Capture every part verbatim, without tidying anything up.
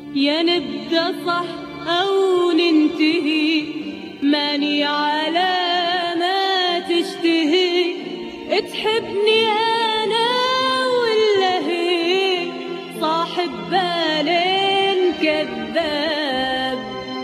يا نبدأ صح أو ننتهي، ماني على ما تشتهي. تحبني أنا ولا هي؟ صاحب بالين كذاب،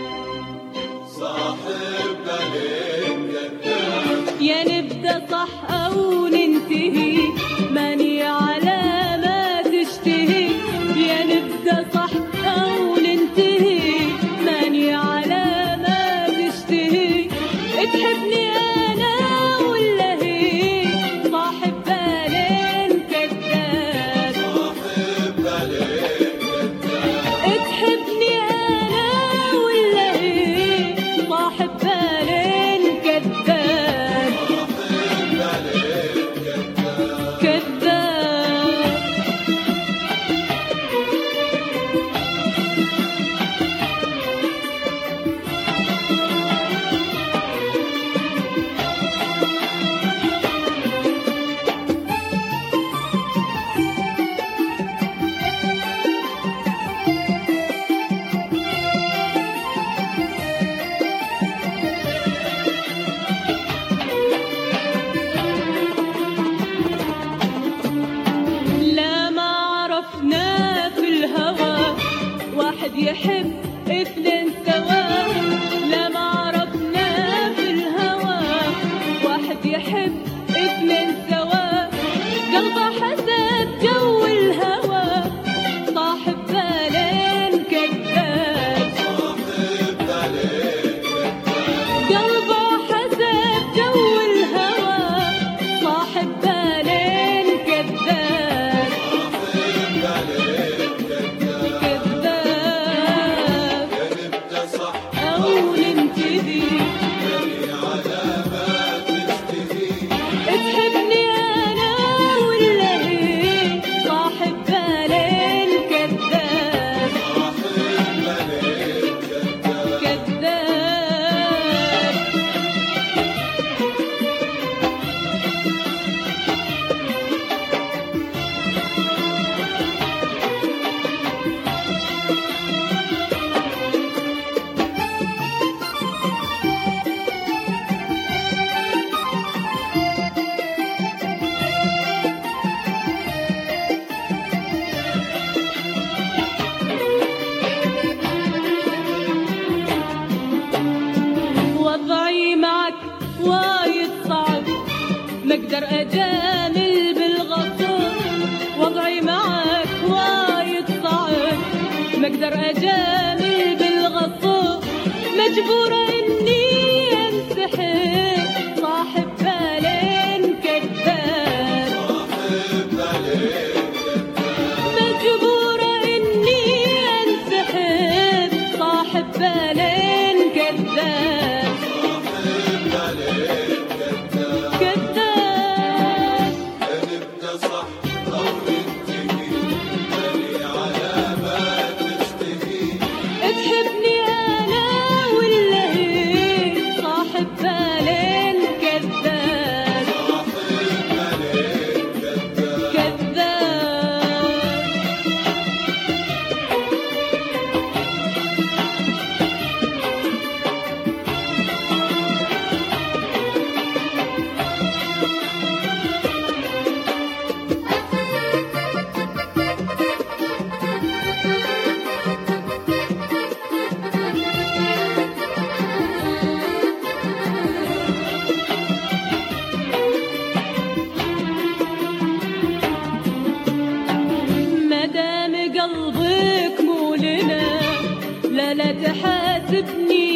صاحب بالين كذاب. يا نبدأ صح أو ننتهي، ماني على ما تشتهي. يا نبدأ صح أو ننتهي، ماني على ما تشتهي. تحبني أنا ولا هي؟ صاحب بالين كذاب، صاحب بالين كذاب. تحبني أنا ولا هي؟ صاحب بالين كذاب، صاحب بالين كذاب. كذاب. لا ما عرفنا في الهوى واحد يحب اثنين سوا. لا ما عرفنا في الهوى واحد يحب اثنين سوا. قلبه حسب جو الهوى، صاحب بالين كذاب، صاحب بالين كذاب. قلبه حسب جو الهوى، صاحب بالين كذاب، صاحب بالين كذاب. كذاب. يا نبدأ صح أو ننتهي، ماني على ما تشتهي. تحبني أنا ولا هي؟ صاحب بالين كذاب، صاحب بالين كذاب. كذاب. وضعي معك وايد صعب، ما اقدر اجامل بالغصب. وضعي معك وايد صعب، ما اقدر اجامل بالغصب. مجبورة اني انسحب، صاحب بالين كذاب، صاحب بالين كذاب. مجبورة اني انسحب، صاحب بالين كذاب، صاحب بالين كذاب. كذاب. يا نبدأ صح أو ننتهي، ماني على ما تشتهي. تحبني أنا ولا هي؟ صاحب بالين كذاب، صاحب بالين كذاب. كذاب. مدام قلبك مو لنا، لا لا تحاسبني